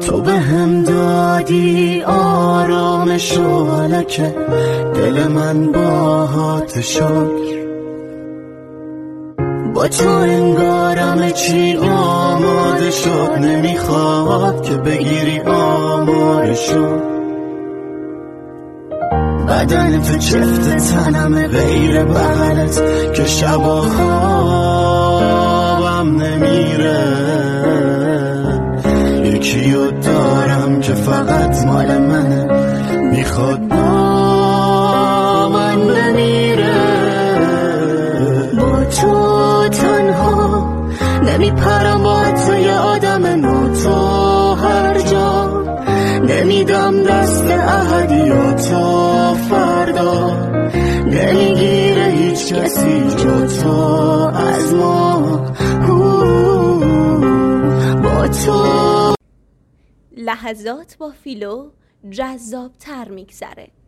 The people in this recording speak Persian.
تو به هم دادی آرامش و حالا که دل من باهات شد، با تو انگارم چی آماده شد، نمیخواد که بگیری آمارشو. بدن تو چفت تنم غیر بغلت که شبا خوابم نمیره. یکیو دارم که فقط مال منه، میخواد با من بمیره. با تو تنها نمیپرم، با تو یه آدم نو، تو هر جا نمیدم دست احدیاتو. فردا نمیگیره هیچ کسی جو تو از ما. با تو لحظات با فیلو جذاب تر میگذره.